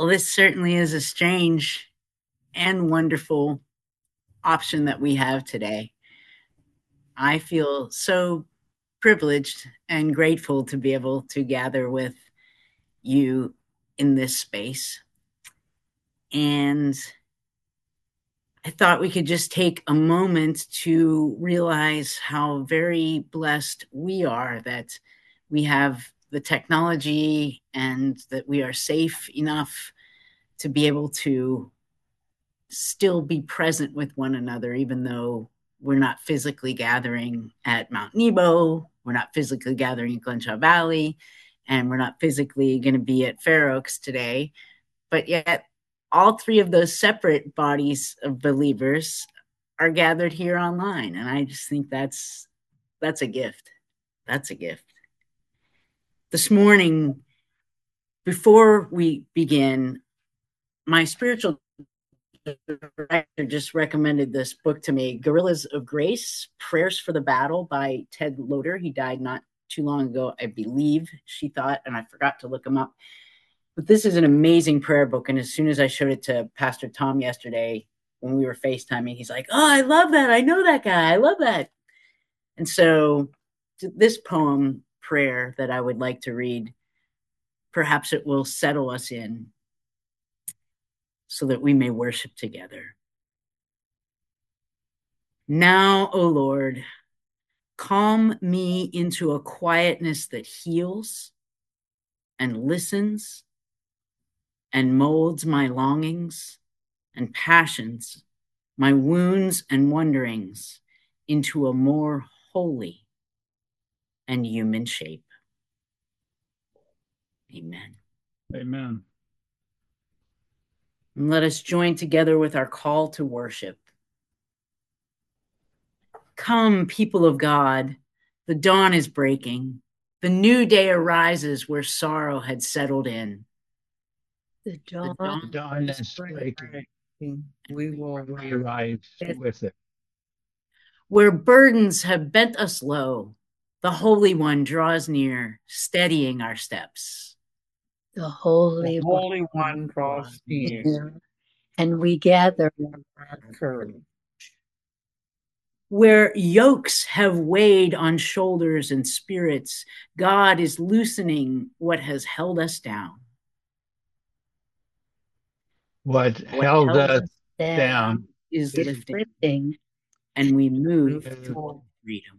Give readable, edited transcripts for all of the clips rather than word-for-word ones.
Well, this certainly is a strange and wonderful option that we have today. I feel so privileged and grateful to be able to gather with you in this space. And I thought we could just take a moment to realize how very blessed we are that we have the technology and that we are safe enough to be able to still be present with one another, even though we're not physically gathering at Mount Nebo, we're not physically gathering in Glenshaw Valley, and we're not physically going to be at Fair Oaks today. But yet, all three of those separate bodies of believers are gathered here online. And I just think that's a gift. That's a gift. This morning, before we begin, my spiritual director just recommended this book to me, Guerrillas of Grace, Prayers for the Battle by Ted Loder. He died not too long ago, I believe, she thought, and I forgot to look him up. But this is an amazing prayer book. And as soon as I showed it to Pastor Tom yesterday when we were FaceTiming, he's like, oh, I love that. I know that guy. I love that. And so this poem prayer that I would like to read, perhaps it will settle us in so that we may worship together. Now, O Lord, calm me into a quietness that heals and listens and molds my longings and passions, my wounds and wonderings into a more holy and human shape. Amen. Amen. And let us join together with our call to worship. Come, people of God, the dawn is breaking. The new day arises where sorrow had settled in. The dawn, The dawn is breaking. We will arise with it. Where burdens have bent us low, the Holy One draws near, steadying our steps. The Holy One draws near, and we gather our courage. Where yokes have weighed on shoulders and spirits, God is loosening what has held us down. What held us down is lifting, and we move toward freedom.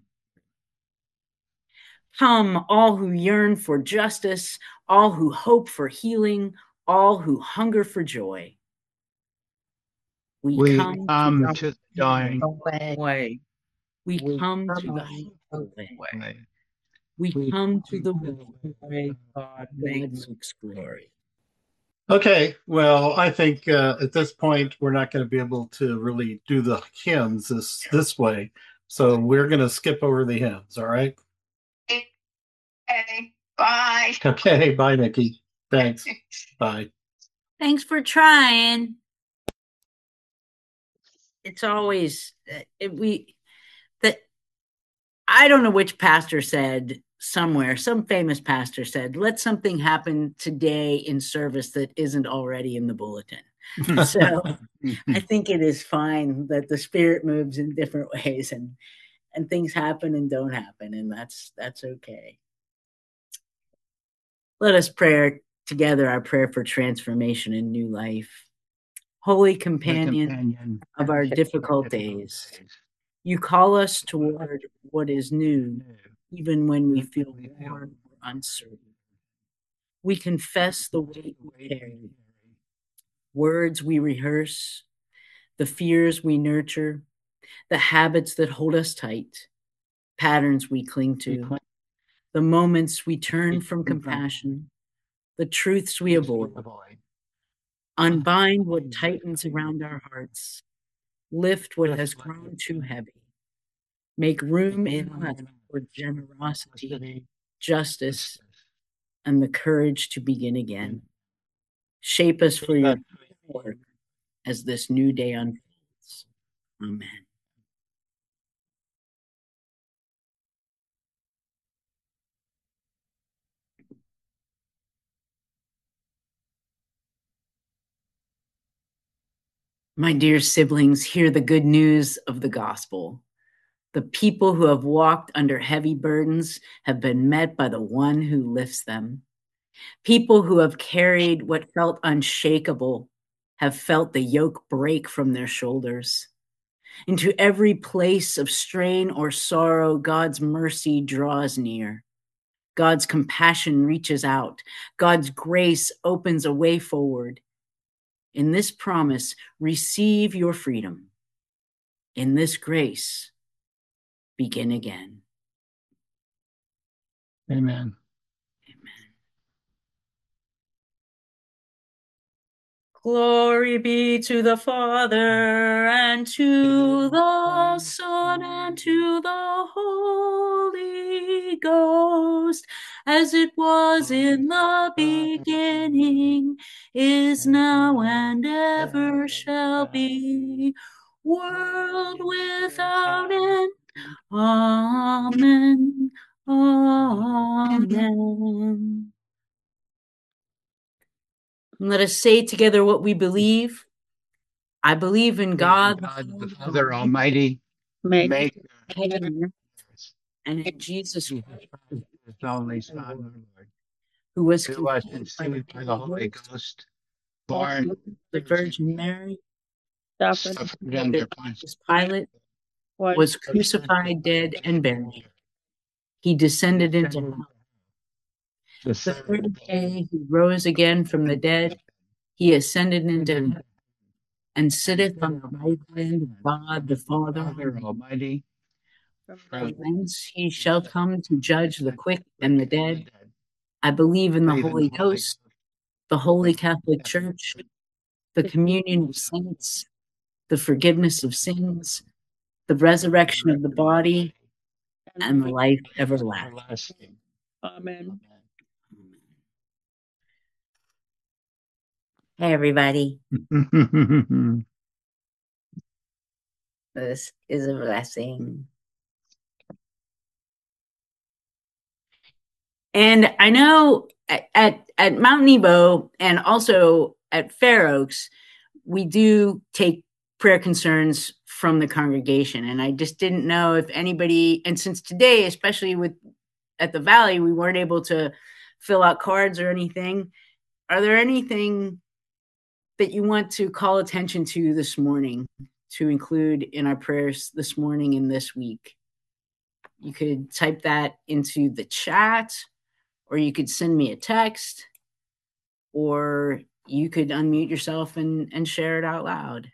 Come, all who yearn for justice, all who hope for healing, all who hunger for joy. We come to the dying way. We come to the way. We come to the way God makes glory. Okay, well, I think at this point we're not going to be able to really do the hymns this way, so we're going to skip over the hymns. All right. Okay. Bye. Okay. Bye, Nikki. Thanks. Bye. Thanks for trying. It's always I don't know which pastor said somewhere, some famous pastor said, let something happen today in service that isn't already in the bulletin. So I think it is fine that the Spirit moves in different ways and things happen and don't happen, and that's okay. Let us pray together our prayer for transformation and new life. Holy companion of our difficult days, you call us toward what is new, even when we feel worn or uncertain. We confess the weight we carry, words we rehearse, the fears we nurture, the habits that hold us tight, patterns we cling to, the moments we turn from compassion, the truths we avoid. Unbind what tightens around our hearts, lift what has grown too heavy. Make room in us for generosity, justice, and the courage to begin again. Shape us for your work as this new day unfolds. Amen. My dear siblings, hear the good news of the gospel. The people who have walked under heavy burdens have been met by the one who lifts them. People who have carried what felt unshakable have felt the yoke break from their shoulders. Into every place of strain or sorrow, God's mercy draws near. God's compassion reaches out. God's grace opens a way forward. In this promise, receive your freedom. In this grace, begin again. Amen. Glory be to the Father, and to the Son, and to the Holy Ghost, as it was in the beginning, is now, and ever shall be, world without end. Amen. Amen. Let us say together what we believe. I believe in God, the Father Almighty, maker and in Jesus His only Son, our Lord, who was who was conceived by the Holy Ghost, born of the Virgin Mary, suffered under Pontius Pilate, was crucified, dead, and buried. He descended into hell. the The third day he rose again from the dead. He ascended into heaven and sitteth on the right hand of God the Father Almighty. From whence he shall come to judge the quick and the dead. I believe in the Holy Ghost, the Holy Catholic Church, the communion of saints, the forgiveness of sins, the resurrection of the body, and the life everlasting. Amen. Hey, everybody. This is a blessing. And I know at Mount Nebo and also at Fair Oaks, we do take prayer concerns from the congregation. And I just didn't know if anybody, and since today, especially with at the Valley, we weren't able to fill out cards or anything. Are there anything that you want to call attention to this morning to include in our prayers this morning and this week? You could type that into the chat, or you could send me a text, or you could unmute yourself and share it out loud.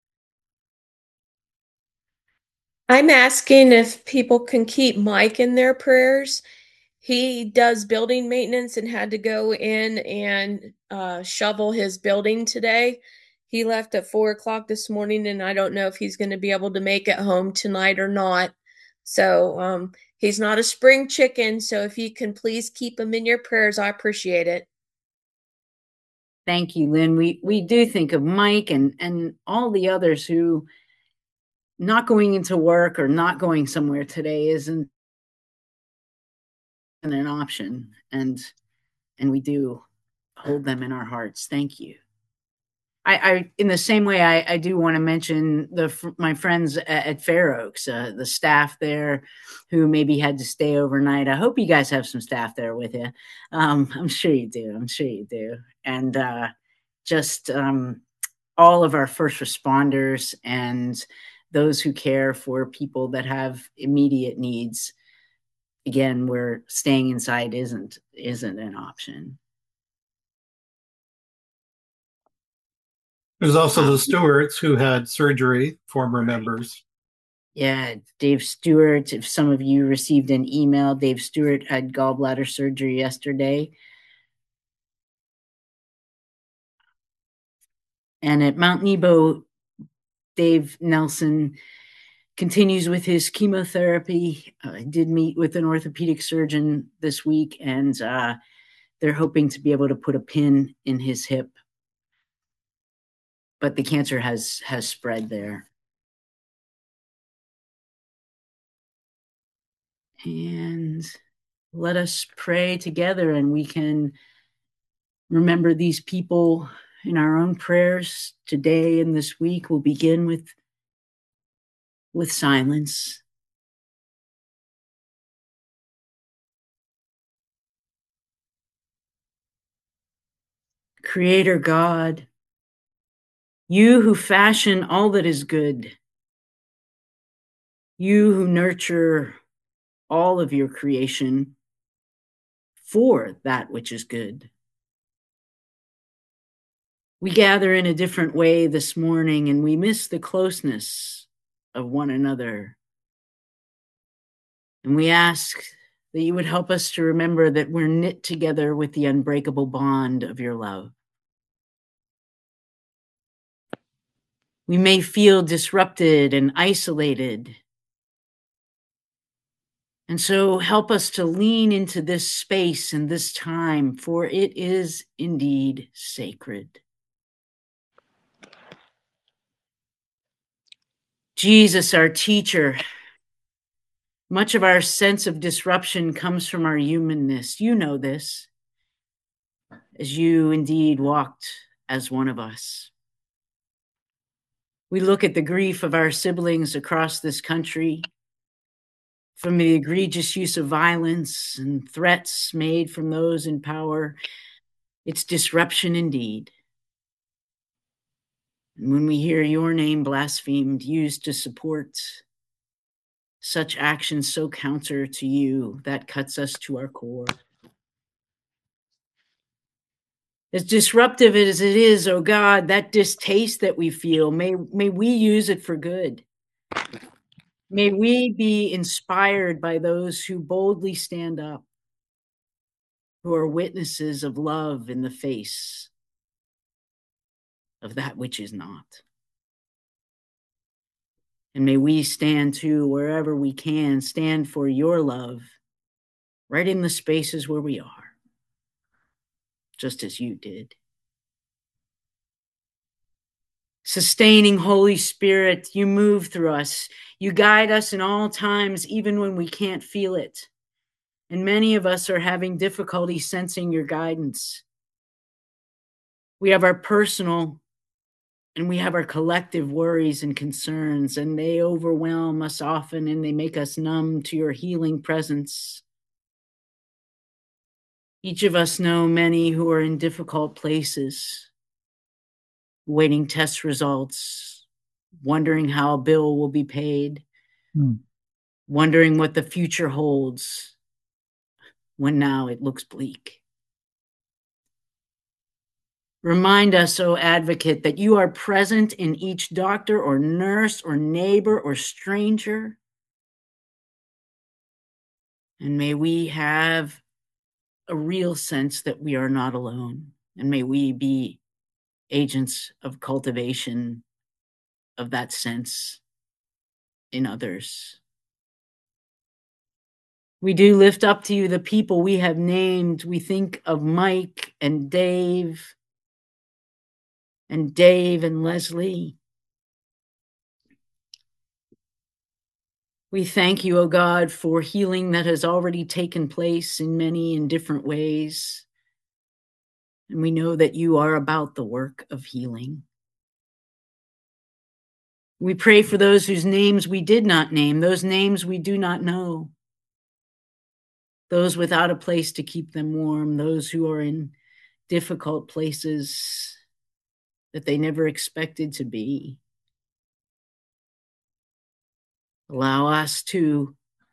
I'm asking if people can keep Mike in their prayers. He does building maintenance and had to go in and shovel his building today. He left at 4 o'clock this morning, and I don't know if he's going to be able to make it home tonight or not. So he's not a spring chicken. So if you can please keep him in your prayers, I appreciate it. Thank you, Lynn. We do think of Mike and all the others who not going into work or not going somewhere today isn't an option, and we do hold them in our hearts. Thank you. I in the same way, I do want to mention my friends at Fair Oaks, the staff there who maybe had to stay overnight. I hope you guys have some staff there with you. I'm sure you do. I'm sure you do. And just all of our first responders and those who care for people that have immediate needs. Again, where staying inside isn't an option. There's also the Stewarts who had surgery, former members. Yeah, Dave Stewart. If some of you received an email, Dave Stewart had gallbladder surgery yesterday. And at Mount Nebo, Dave Nelson continues with his chemotherapy. I did meet with an orthopedic surgeon this week, and they're hoping to be able to put a pin in his hip. But the cancer has spread there. And let us pray together, and we can remember these people in our own prayers today and this week, we'll begin with silence. Creator God, you who fashion all that is good, you who nurture all of your creation for that which is good. We gather in a different way this morning and we miss the closeness of one another. And we ask that you would help us to remember that we're knit together with the unbreakable bond of your love. We may feel disrupted and isolated. And so help us to lean into this space and this time, for it is indeed sacred. Jesus, our teacher, much of our sense of disruption comes from our humanness. You know this, as you indeed walked as one of us. We look at the grief of our siblings across this country, from the egregious use of violence and threats made from those in power. It's disruption indeed. And when we hear your name blasphemed, used to support such actions so counter to you, that cuts us to our core. As disruptive as it is, oh God, that distaste that we feel, may we use it for good. May we be inspired by those who boldly stand up, who are witnesses of love in the face of that which is not. And may we stand too, wherever we can, stand for your love, right in the spaces where we are, just as you did. Sustaining Holy Spirit, you move through us. You guide us in all times, even when we can't feel it. And many of us are having difficulty sensing your guidance. We have our personal and we have our collective worries and concerns, and they overwhelm us often and they make us numb to your healing presence. Each of us know many who are in difficult places, waiting test results, wondering how a bill will be paid, wondering what the future holds when now it looks bleak. Remind us, O Advocate, that you are present in each doctor or nurse or neighbor or stranger. And may we have a real sense that we are not alone. And may we be agents of cultivation of that sense in others. We do lift up to you the people we have named. We think of Mike and Dave and Leslie. We thank you, O God, for healing that has already taken place in many and different ways. And we know that you are about the work of healing. We pray for those whose names we did not name, those names we do not know, those without a place to keep them warm, those who are in difficult places that they never expected to be. Allow us to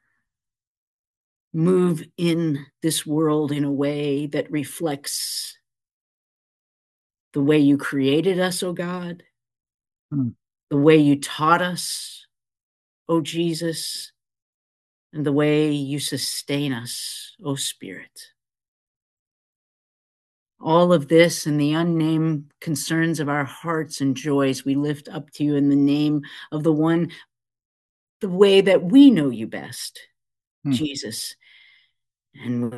move in this world in a way that reflects the way you created us, O God, the way you taught us, O Jesus, and the way you sustain us, O Spirit. All of this and the unnamed concerns of our hearts and joys we lift up to you in the name of the one, the way that we know you best, Jesus. And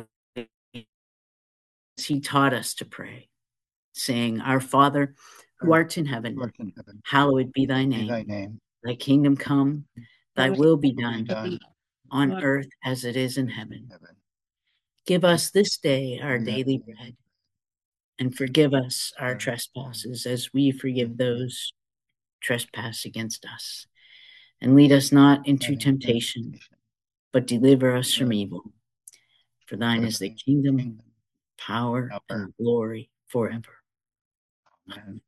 he taught us to pray, saying, Our Father, who art in heaven, hallowed be thy name. Thy kingdom come, thy will be done on earth as it is in heaven. Give us this day our daily bread, and forgive us our trespasses as we forgive those trespass against us. And lead us not into temptation, but deliver us from evil. For thine is the kingdom, power, and glory forever. Amen.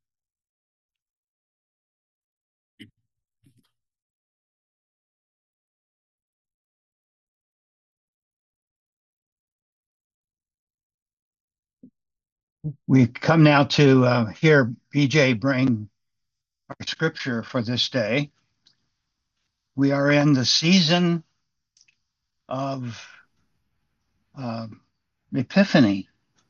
We come now to hear BJ bring our scripture for this day. We are in the season of Epiphany,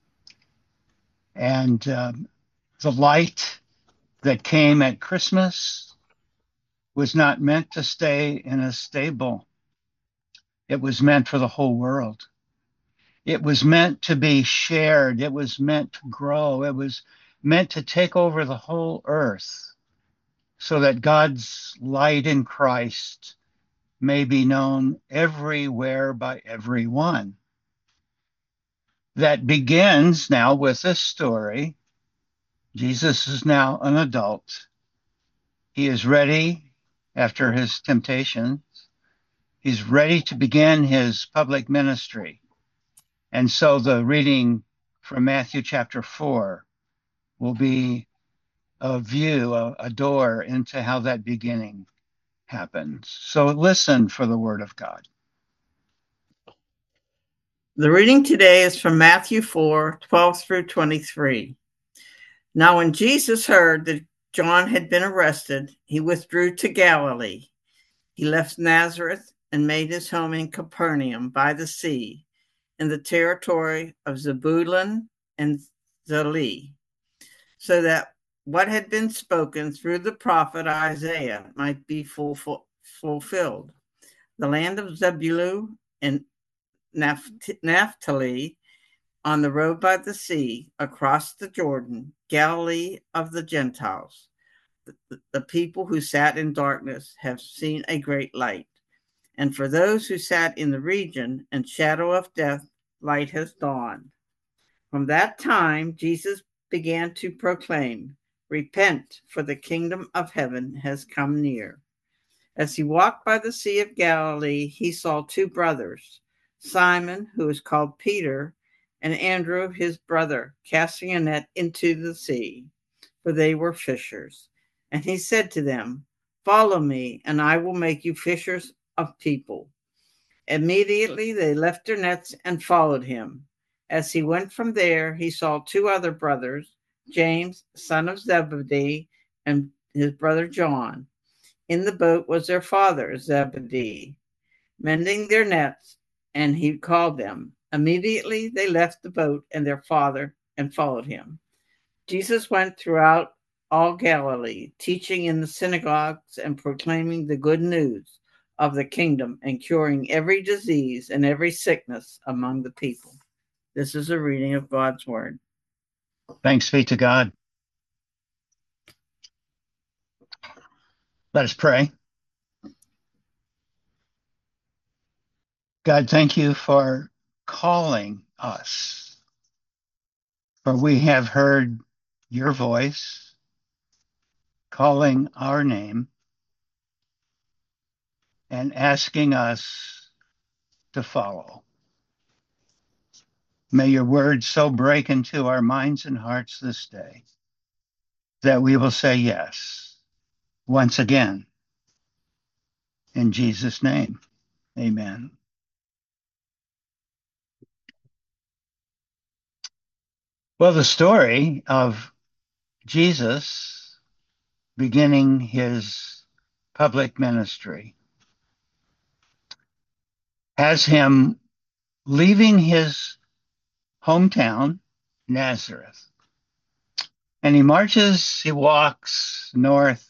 and the light that came at Christmas was not meant to stay in a stable. It was meant for the whole world. It was meant to be shared. It was meant to grow. It was meant to take over the whole earth so that God's light in Christ may be known everywhere by everyone. That begins now with this story. Jesus is now an adult. He is ready after his temptations. He's ready to begin his public ministry. And so the reading from Matthew chapter 4 will be a view, a door into how that beginning happens. So listen for the word of God. The reading today is from Matthew 4:12 through 23. Now, when Jesus heard that John had been arrested, he withdrew to Galilee. He left Nazareth and made his home in Capernaum by the sea, in the territory of Zebulun and Zali, so that what had been spoken through the prophet Isaiah might be fulfilled. The land of Zebulun and Naphtali, on the road by the sea, across the Jordan, Galilee of the Gentiles. The people who sat in darkness have seen a great light. And for those who sat in the region and shadow of death, light has dawned. From that time, Jesus began to proclaim, "Repent, for the kingdom of heaven has come near." As he walked by the Sea of Galilee, he saw two brothers, Simon, who is called Peter, and Andrew, his brother, casting a net into the sea, for they were fishers. And he said to them, "Follow me, and I will make you fishers of people." Immediately they left their nets and followed him. As he went from there, he saw two other brothers, James, son of Zebedee, and his brother John. In the boat was their father, Zebedee, mending their nets, and he called them. Immediately they left the boat and their father and followed him. Jesus went throughout all Galilee, teaching in the synagogues and proclaiming the good news of the kingdom and curing every disease and every sickness among the people. This is a reading of God's word. Thanks be to God. Let us pray. God, thank you for calling us, for we have heard your voice calling our name and asking us to follow. May your word so break into our minds and hearts this day that we will say yes once again. In Jesus' name, amen. Well, the story of Jesus beginning his public ministry has him leaving his hometown, Nazareth, and he walks north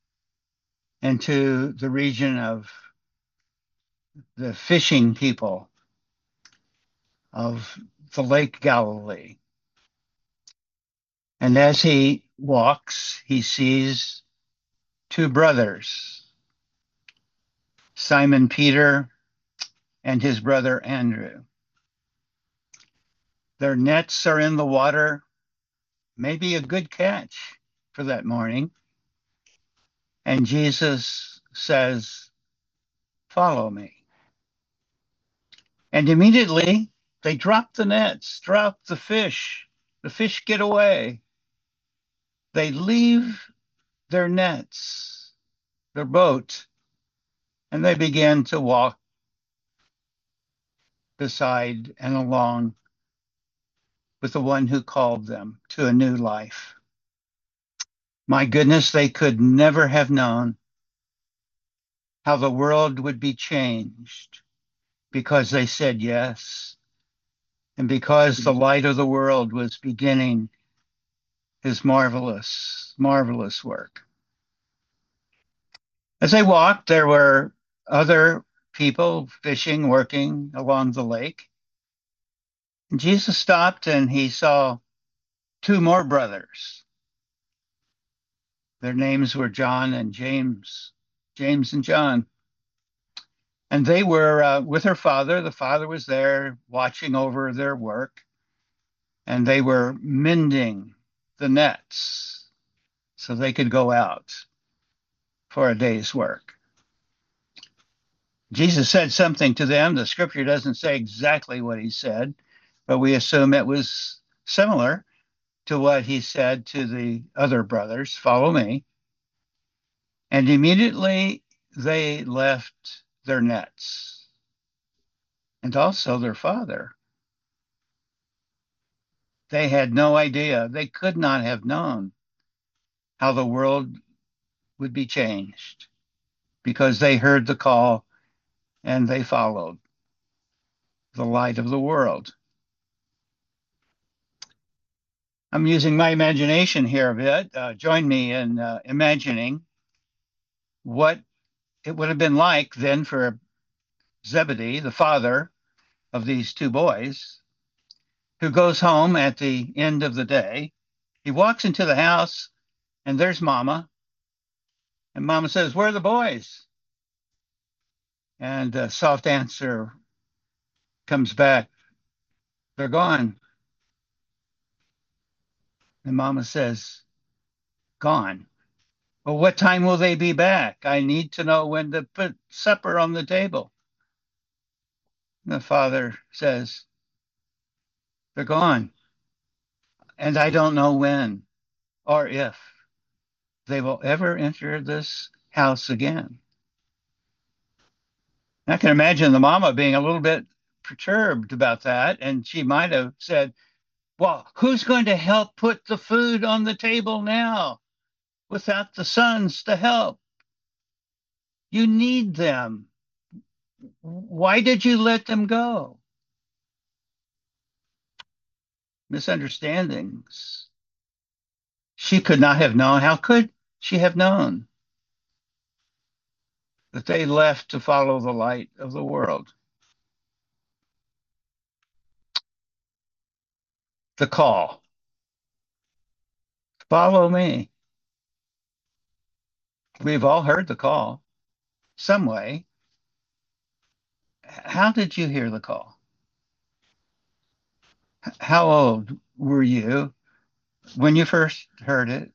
into the region of the fishing people of the Lake Galilee. And as he walks, he sees two brothers, Simon Peter and his brother Andrew. Their nets are in the water, maybe a good catch for that morning. And Jesus says, follow me. And immediately they drop the nets, drop the fish. The fish get away. They leave their nets, their boat, and they begin to walk beside and along with the one who called them to a new life. My goodness, they could never have known how the world would be changed because they said yes, and because the light of the world was beginning his marvelous, marvelous work. As they walked, there were other people fishing, working along the lake. And Jesus stopped and he saw two more brothers. Their names were John and James, James and John. And they were with her father. The father was there watching over their work, and they were mending the nets so they could go out for a day's work. Jesus said something to them. The scripture doesn't say exactly what he said, but we assume it was similar to what he said to the other brothers, follow me. And immediately they left their nets and also their father. They had no idea. They could not have known how the world would be changed because they heard the call and they followed the light of the world. I'm using my imagination here a bit. Join me in imagining what it would have been like then for Zebedee, the father of these two boys, who goes home at the end of the day. He walks into the house and there's Mama. And Mama says, where are the boys? And a soft answer comes back, they're gone. And Mama says, gone. Well, what time will they be back? I need to know when to put supper on the table. And the father says, they're gone. And I don't know when or if they will ever enter this house again. And I can imagine the mama being a little bit perturbed about that. And she might have said, well, who's going to help put the food on the table now without the sons to help? You need them. Why did you let them go? Misunderstandings. She could not have known. How could she have known that they left to follow the light of the world? The call. Follow me. We've all heard the call some way. How did you hear the call? How old were you when you first heard it?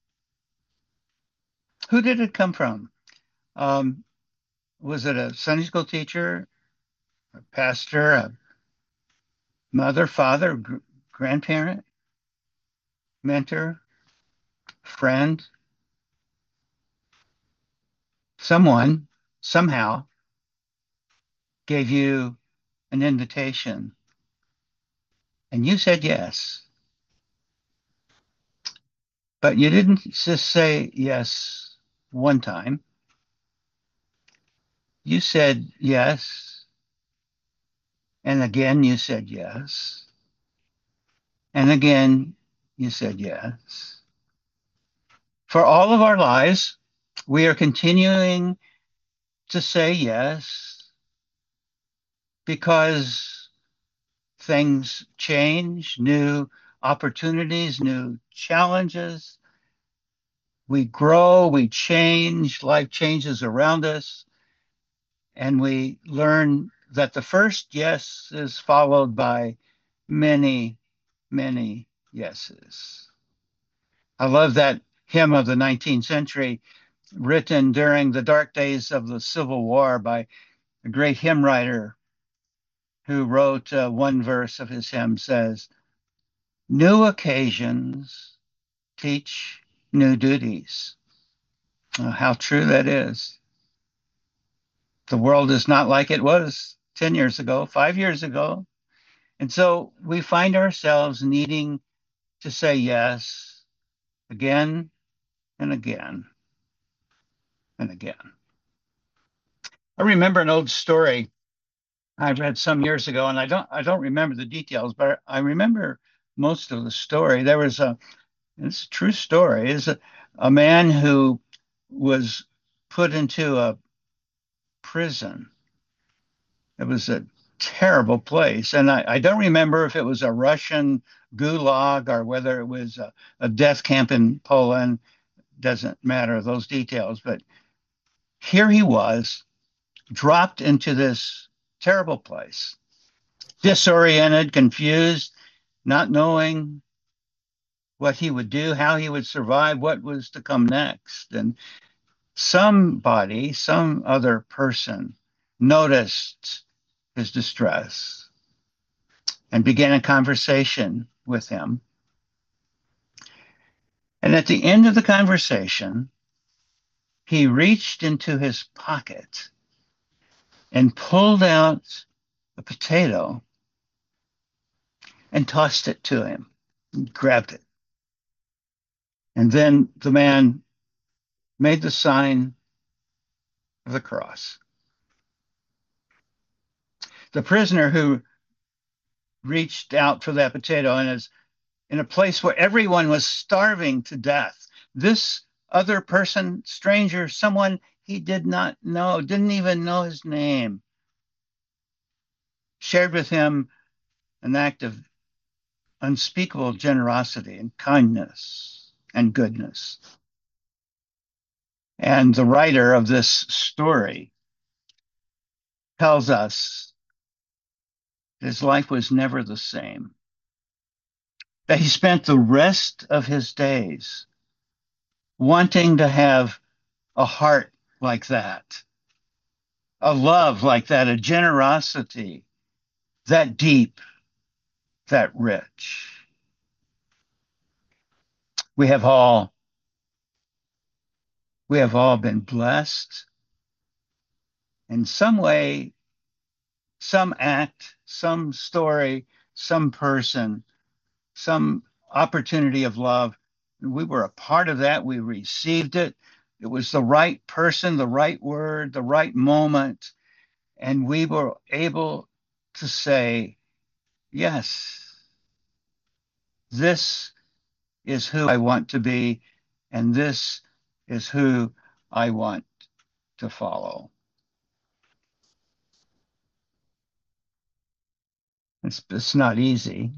Who did it come from? Um, was it a Sunday school teacher, a pastor, a mother, father, grandparent, mentor, friend? Someone, somehow, gave you an invitation and you said yes. But you didn't just say yes one time. You said yes. And again, you said yes. And again, you said yes. For all of our lives, we are continuing to say yes because things change, new opportunities, new challenges. We grow, we change, life changes around us, and we learn that the first yes is followed by many, many yeses. I love that hymn of the 19th century, written during the dark days of the Civil War by a great hymn writer who wrote one verse of his hymn says, "New occasions teach new duties." How true that is. The world is not like it was 10 years ago, 5 years ago. And so we find ourselves needing to say yes again and again and again. I remember an old story I read some years ago, and I don't remember the details, but I remember most of the story. It's a true story. It's a man who was put into a prison. It was a terrible place. And I don't remember if it was a Russian gulag or whether it was a death camp in Poland. Doesn't matter those details. But here he was, dropped into this terrible place, disoriented, confused, not knowing what he would do, how he would survive, what was to come next. And somebody, some other person, noticed his distress and began a conversation with him. And at the end of the conversation, he reached into his pocket and pulled out a potato and tossed it to him, and grabbed it. And then the man made the sign of the cross. The prisoner who reached out for that potato and is in a place where everyone was starving to death. This other person, stranger, someone he did not know, didn't even know his name, shared with him an act of unspeakable generosity and kindness and goodness. And the writer of this story tells us his life was never the same, that he spent the rest of his days wanting to have a heart like that, a love like that, a generosity that deep, that rich. We have all been blessed in some way, some act, some story, some person, some opportunity of love. We were a part of that. We received it. It was the right person, the right word, the right moment. And we were able to say, yes, this is who I want to be, and this is who I want to follow. It's not easy.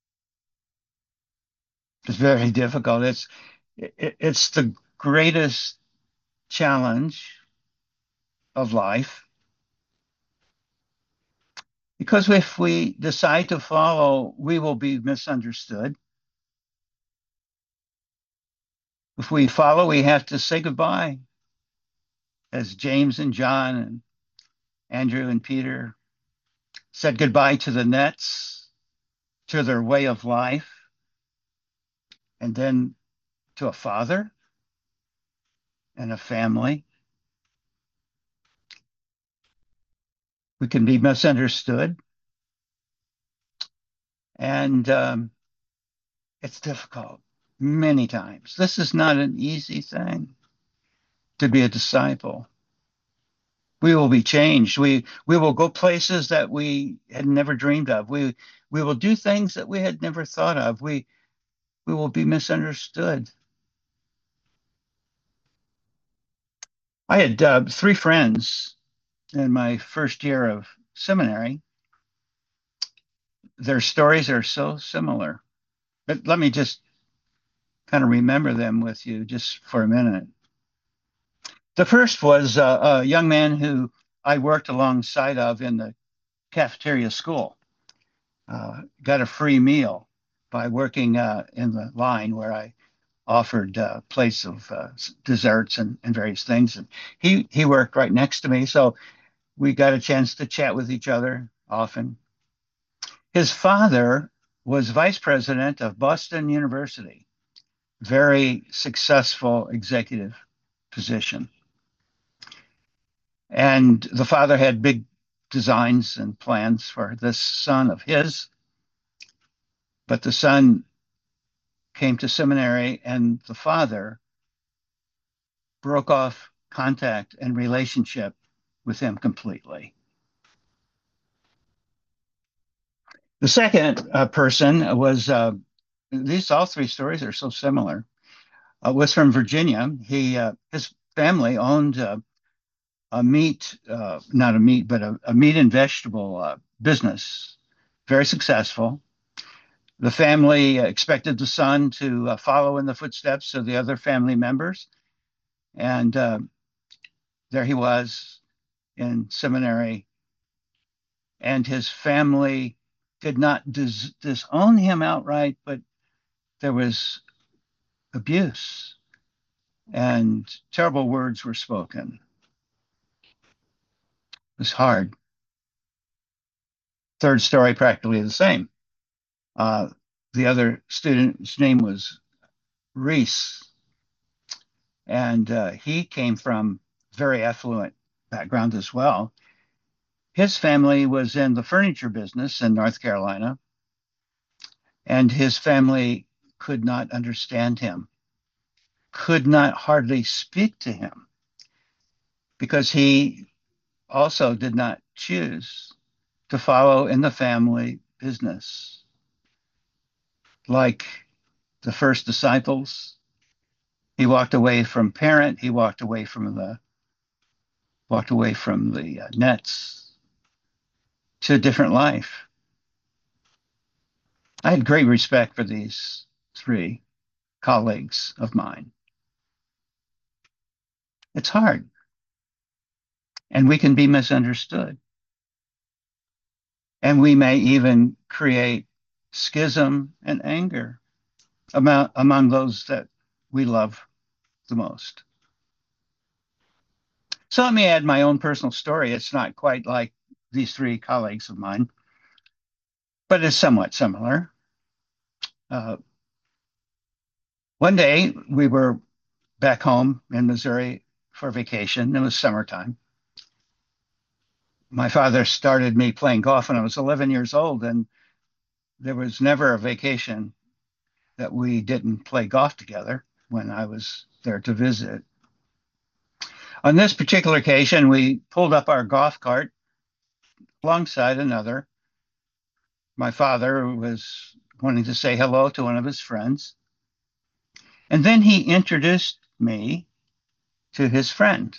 It's very difficult. It's the greatest challenge of life because if we decide to follow, we will be misunderstood. If we follow, we have to say goodbye, as James and John and Andrew and Peter said goodbye to the nets, to their way of life, and then to a father and a family. We can be misunderstood, and it's difficult many times. This is not an easy thing to be a disciple. We will be changed. We will go places that we had never dreamed of. We will do things that we had never thought of. We will be misunderstood. I had three friends in my first year of seminary. Their stories are so similar. But let me just kind of remember them with you just for a minute. The first was a young man who I worked alongside of in the cafeteria school. Got a free meal by working in the line where I offered plates of desserts and various things. And he worked right next to me, so we got a chance to chat with each other often. His father was vice president of Boston University, very successful executive position. And the father had big designs and plans for this son of his, but the son came to seminary and the father broke off contact and relationship with him completely. The second person was these all three stories are so similar. Was from Virginia. His family owned a meat, not a meat, but a meat and vegetable business, very successful. The family expected the son to follow in the footsteps of the other family members, and there he was in seminary, and his family did not disown him outright, but there was abuse and terrible words were spoken. It was hard. Third story, practically the same. Uh, the other student's name was Reese, and he came from very affluent background as well. His family was in the furniture business in North Carolina, and his family could not understand him, could not hardly speak to him, because he also did not choose to follow in the family business. Like the first disciples, he walked away from parent, he walked away from the nets to a different life. I had great respect for these three colleagues of mine. It's hard, and we can be misunderstood. And we may even create schism and anger among those that we love the most. So let me add my own personal story. It's not quite like these three colleagues of mine, but it's somewhat similar. One day we were back home in Missouri for vacation. It was summertime. My father started me playing golf when I was 11 years old, and there was never a vacation that we didn't play golf together when I was there to visit. On this particular occasion, we pulled up our golf cart alongside another. My father was wanting to say hello to one of his friends. And then he introduced me to his friend.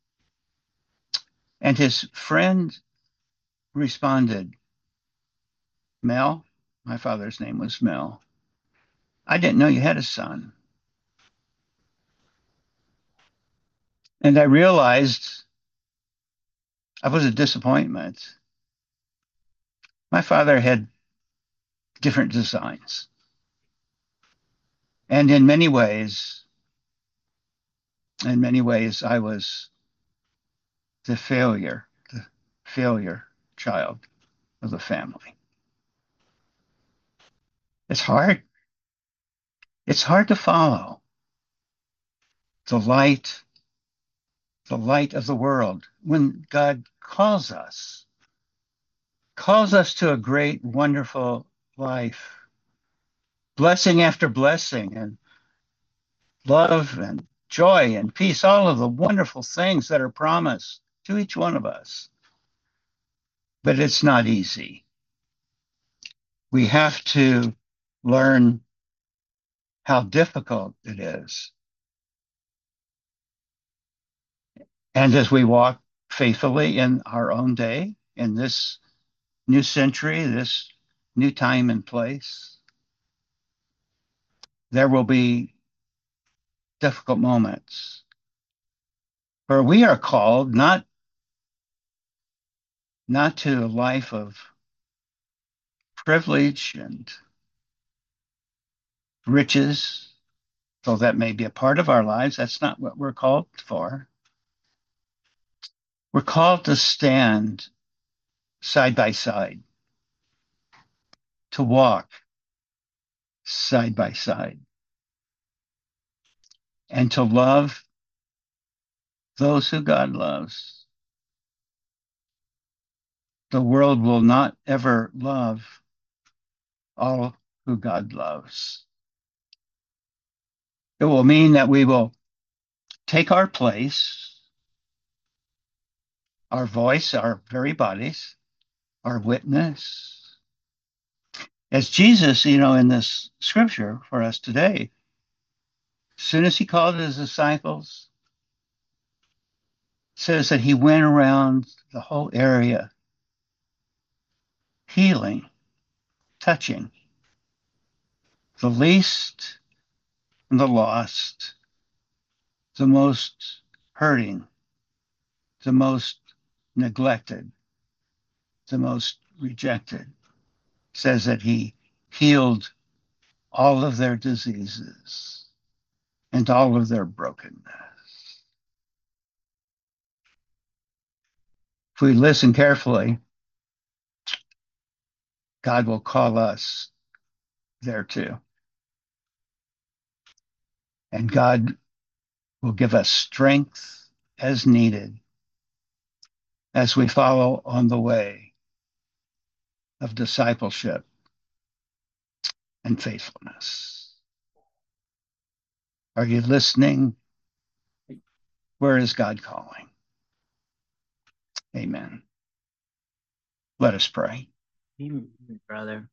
And his friend responded, Mel, my father's name was Mel, I didn't know you had a son. And I realized I was a disappointment. My father had different designs. And in many ways, I was the failure child of the family. It's hard. It's hard to follow the light of the world when God calls us to a great, wonderful life, blessing after blessing, and love and joy and peace, all of the wonderful things that are promised to each one of us. But it's not easy. We have to learn how difficult it is. And as we walk faithfully in our own day, in this new century, this new time and place, there will be difficult moments where we are called not to a life of privilege and riches, though that may be a part of our lives, that's not what we're called for. We're called to stand side by side, to walk side by side, and to love those who God loves. The world will not ever love all who God loves. It will mean that we will take our place, our voice, our very bodies, our witness. As Jesus, in this scripture for us today, as soon as he called his disciples, says that he went around the whole area, healing, touching the least and the lost, the most hurting, the most neglected, the most rejected. Says that he healed all of their diseases and all of their brokenness. If we listen carefully, God will call us there too. And God will give us strength as needed as we follow on the way of discipleship and faithfulness. Are you listening? Where is God calling? Amen. Let us pray. Amen, brother.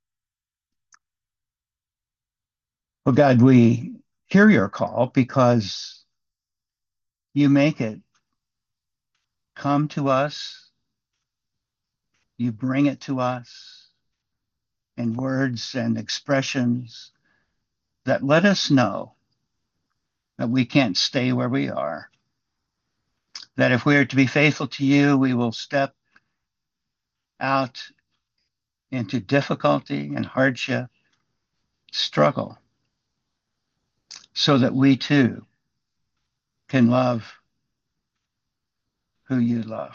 Well, God, we hear your call because you make it come to us. You bring it to us in words and expressions that let us know that we can't stay where we are. That if we are to be faithful to you, we will step out into difficulty and hardship, struggle, so that we too can love who you love,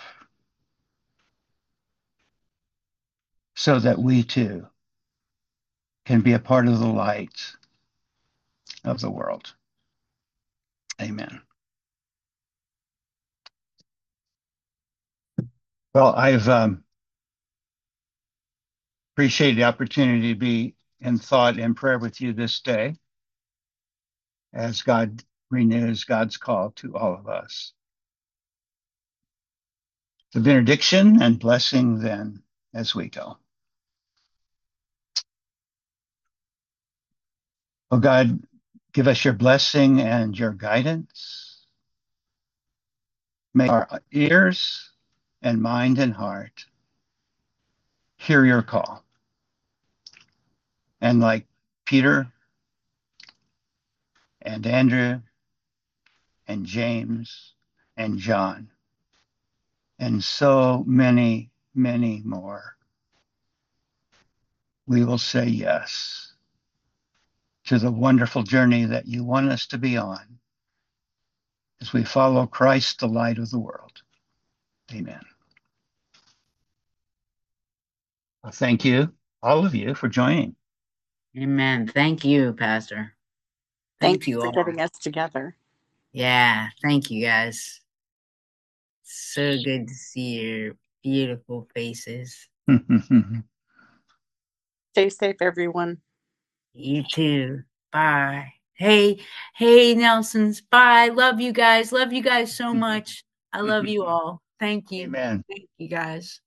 so that we too can be a part of the light of the world. Amen. Well, I've appreciated the opportunity to be in thought and prayer with you this day as God renews God's call to all of us. The benediction and blessing then as we go. Oh God, give us your blessing and your guidance. May our ears and mind and heart hear your call. And like Peter and Andrew and James and John and so many, many more, we will say yes to the wonderful journey that you want us to be on as we follow Christ, the light of the world. Amen. Well, thank you, all of you, for joining. Amen. Thank you, Pastor. Thank you you for all. getting us together. Yeah, thank you guys. So good to see your beautiful faces. Stay safe, everyone. You too. Bye. Hey, Nelsons. Bye. Love you guys. Love you guys so much. I love you all. Thank you. Amen. Thank you guys.